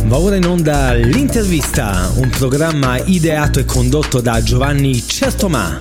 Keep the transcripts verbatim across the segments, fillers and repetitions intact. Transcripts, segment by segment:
Va ora in onda L'Intervista, un programma ideato e condotto da Giovanni Certomà.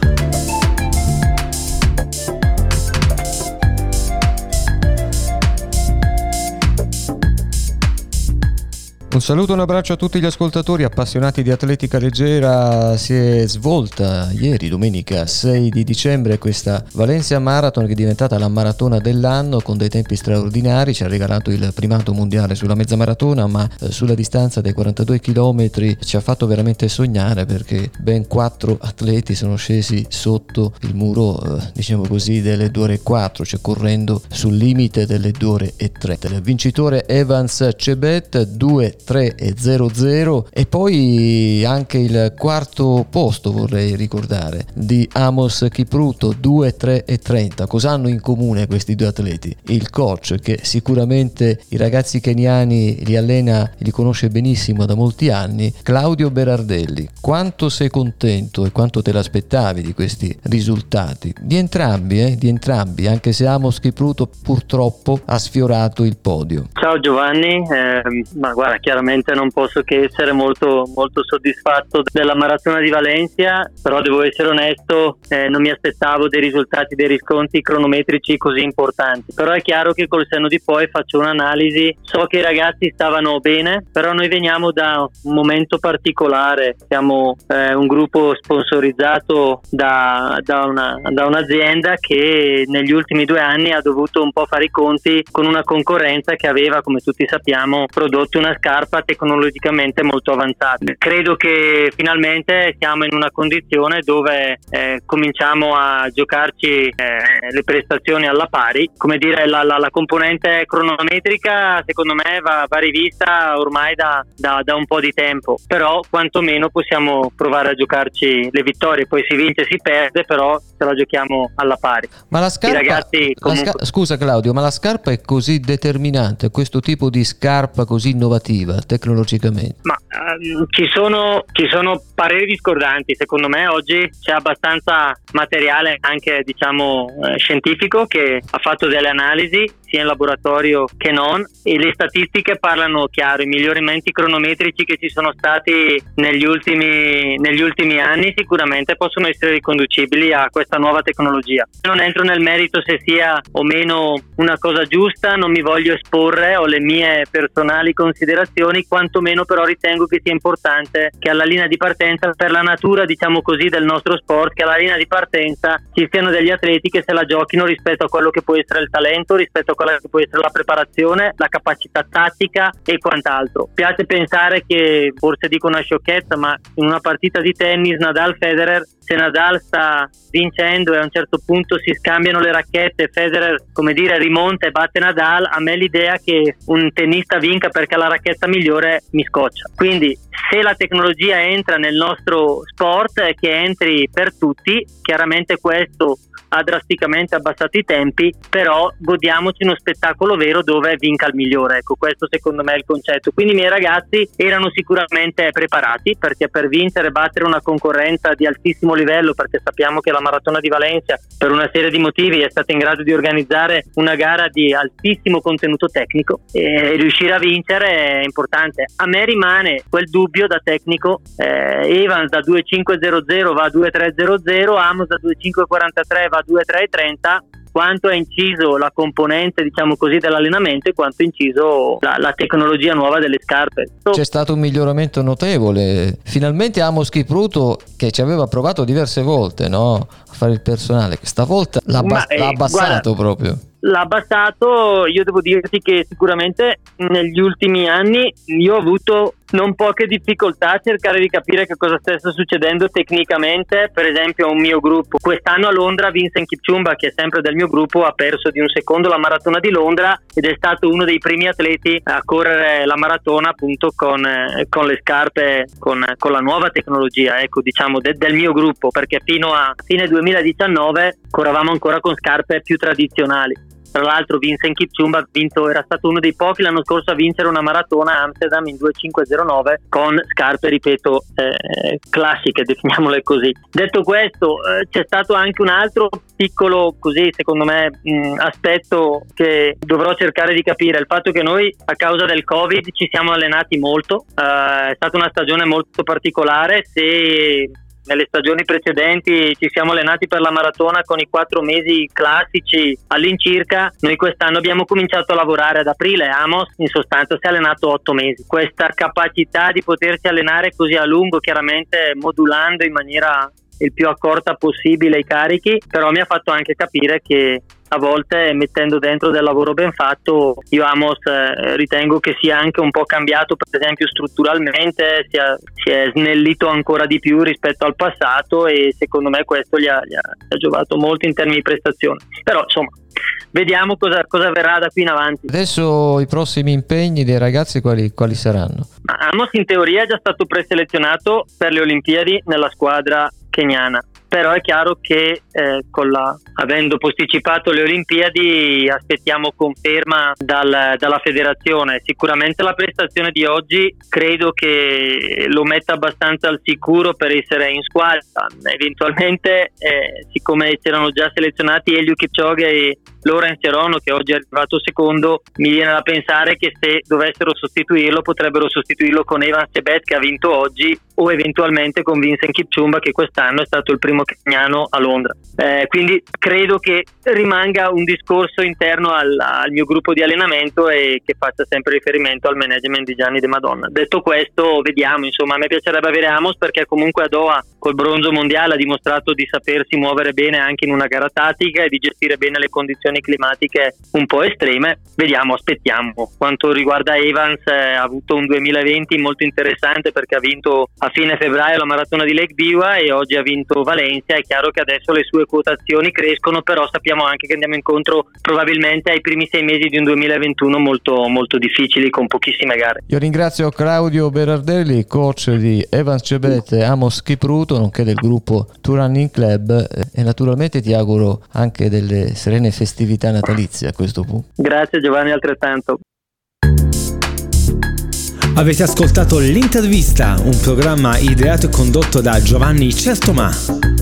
Un saluto e un abbraccio a tutti gli ascoltatori appassionati di atletica leggera. Si è svolta ieri, domenica sei di dicembre, questa Valencia Marathon che è diventata la maratona dell'anno con dei tempi straordinari. Ci ha regalato il primato mondiale sulla mezza maratona, ma eh, sulla distanza dei quarantadue chilometri ci ha fatto veramente sognare, perché ben quattro atleti sono scesi sotto il muro, eh, diciamo così, delle due ore e quattro, cioè correndo sul limite delle due ore e tre. Il vincitore Evans Chebet due tre e zero zero, e poi anche il quarto posto, vorrei ricordare, di Amos Kipruto due tre e trenta. Cosa hanno in comune questi due atleti? Il coach, che sicuramente i ragazzi keniani li allena, li conosce benissimo da molti anni, Claudio Berardelli. Quanto sei contento e quanto te l'aspettavi di questi risultati? Di entrambi, eh? di entrambi, anche se Amos Kipruto purtroppo ha sfiorato il podio. Ciao Giovanni, eh, ma guarda, chiaramente non posso che essere molto molto soddisfatto della maratona di Valencia, però devo essere onesto, eh, non mi aspettavo dei risultati, dei riscontri cronometrici così importanti. Però è chiaro che col senno di poi faccio un'analisi, so che i ragazzi stavano bene, però noi veniamo da un momento particolare, siamo eh, un gruppo sponsorizzato da, da, una, da un'azienda che negli ultimi due anni ha dovuto un po' fare i conti con una concorrenza che aveva, come tutti sappiamo, prodotto una scarpa tecnologicamente molto avanzata. Credo che finalmente siamo in una condizione dove eh, cominciamo a giocarci eh, le prestazioni alla pari. Come dire, la, la, la componente cronometrica secondo me va, va rivista ormai da, da, da un po' di tempo, però quantomeno possiamo provare a giocarci le vittorie. Poi si vince, si perde, però se la giochiamo alla pari. Ma la scarpa, I ragazzi comunque... la sca- scusa Claudio, ma la scarpa è così determinante, questo tipo di scarpa così innovativa tecnologicamente? Ma um, ci sono ci sono pareri discordanti. Secondo me oggi c'è abbastanza materiale anche diciamo eh, scientifico che ha fatto delle analisi sia in laboratorio che non, e le statistiche parlano chiaro. I miglioramenti cronometrici che ci sono stati negli ultimi negli ultimi anni sicuramente possono essere riconducibili a questa nuova tecnologia. Non entro nel merito se sia o meno una cosa giusta, non mi voglio esporre, ho le mie personali considerazioni, quantomeno però ritengo che sia importante che alla linea di partenza, per la natura diciamo così del nostro sport, che alla linea di partenza ci siano degli atleti che se la giochino rispetto a quello che può essere il talento, rispetto a quella che può essere la preparazione, la capacità tattica e quant'altro. Piace pensare che, forse dico una sciocchezza, ma in una partita di tennis Nadal-Federer, se Nadal sta vincendo e a un certo punto si scambiano le racchette, Federer come dire rimonta e batte Nadal, a me l'idea che un tennista vinca perché ha la racchetta migliore mi scoccia. Quindi se la tecnologia entra nel nostro sport, è che entri per tutti. Chiaramente questo ha drasticamente abbassato i tempi, però godiamoci uno spettacolo vero dove vinca il migliore. Ecco, questo secondo me è il concetto. Quindi i miei ragazzi erano sicuramente preparati, perché per vincere e battere una concorrenza di altissimo livello, perché sappiamo che la maratona di Valencia per una serie di motivi è stata in grado di organizzare una gara di altissimo contenuto tecnico, e riuscire a vincere è importante. A me rimane quel dubbio da tecnico, eh, Evans da due cinque zero zero va a due tre zero zero, Amos da due cinque quarantatré va a due tre trenta. Quanto ha inciso la componente diciamo così dell'allenamento e quanto ha inciso la, la tecnologia nuova delle scarpe. C'è stato un miglioramento notevole. Finalmente Amos Kipruto, che ci aveva provato diverse volte, no, a fare il personale, che stavolta l'ha, abbas- Ma, eh, l'ha abbassato guarda, proprio. L'ha abbassato. Io devo dirti che sicuramente negli ultimi anni io ho avuto non poche difficoltà a cercare di capire che cosa stesse succedendo tecnicamente. Per esempio un mio gruppo quest'anno a Londra, Vincent Kipchumba, che è sempre del mio gruppo, ha perso di un secondo la maratona di Londra ed è stato uno dei primi atleti a correre la maratona appunto con, eh, con le scarpe con, con la nuova tecnologia, ecco, diciamo de, del mio gruppo, perché fino a fine duemiladiciannove corravamo ancora con scarpe più tradizionali. Tra l'altro Vincent Kipchumba ha vinto, era stato uno dei pochi l'anno scorso a vincere una maratona a Amsterdam in due cinque zero nove con scarpe, ripeto, eh, classiche, definiamole così. Detto questo, eh, c'è stato anche un altro piccolo, così secondo me, mh, aspetto che dovrò cercare di capire: il fatto che noi a causa del Covid ci siamo allenati molto, eh, è stata una stagione molto particolare. Se nelle stagioni precedenti ci siamo allenati per la maratona con i quattro mesi classici all'incirca, noi quest'anno abbiamo cominciato a lavorare ad aprile. Amos in sostanza si è allenato otto mesi. Questa capacità di potersi allenare così a lungo, chiaramente modulando in maniera il più accorta possibile i carichi, però mi ha fatto anche capire che a volte, mettendo dentro del lavoro ben fatto, io Amos eh, ritengo che sia anche un po' cambiato, per esempio strutturalmente, sia, si è snellito ancora di più rispetto al passato, e secondo me questo gli ha, gli ha, gli ha giovato molto in termini di prestazione. Però insomma, vediamo cosa, cosa verrà da qui in avanti. Adesso i prossimi impegni dei ragazzi quali, quali saranno? Amos in teoria è già stato preselezionato per le Olimpiadi nella squadra keniana, però è chiaro che eh, con la, avendo posticipato le Olimpiadi aspettiamo conferma dal, dalla federazione. Sicuramente la prestazione di oggi credo che lo metta abbastanza al sicuro per essere in squadra. Eventualmente eh, siccome c'erano già selezionati Eliud Kipchoge e Lawrence Cerono, che oggi è arrivato secondo, mi viene da pensare che se dovessero sostituirlo potrebbero sostituirlo con Evans Chebet, che ha vinto oggi, o eventualmente con Vincent Kipchumba, che quest'anno è stato il primo keniano a Londra. Eh, quindi credo che rimanga un discorso interno al, al mio gruppo di allenamento e che faccia sempre riferimento al management di Gianni De Madonna. Detto questo, vediamo, insomma, a me piacerebbe avere Amos, perché comunque a Doha col bronzo mondiale ha dimostrato di sapersi muovere bene anche in una gara tattica e di gestire bene le condizioni climatiche un po' estreme. Vediamo, aspettiamo. Quanto riguarda Evans, eh, ha avuto un duemilaventi molto interessante, perché ha vinto a fine febbraio la maratona di Lake Biwa e oggi ha vinto Valencia. È chiaro che adesso le sue quotazioni crescono, però sappiamo anche che andiamo incontro probabilmente ai primi sei mesi di un duemilaventuno molto molto difficili, con pochissime gare. Io ringrazio Claudio Berardelli, coach di Evans Chebet e Amos Kipruto, nonché del gruppo Tour Running Club, e naturalmente ti auguro anche delle serene festività natalizie a questo punto. Grazie Giovanni, altrettanto. Avete ascoltato L'Intervista, un programma ideato e condotto da Giovanni Certomà.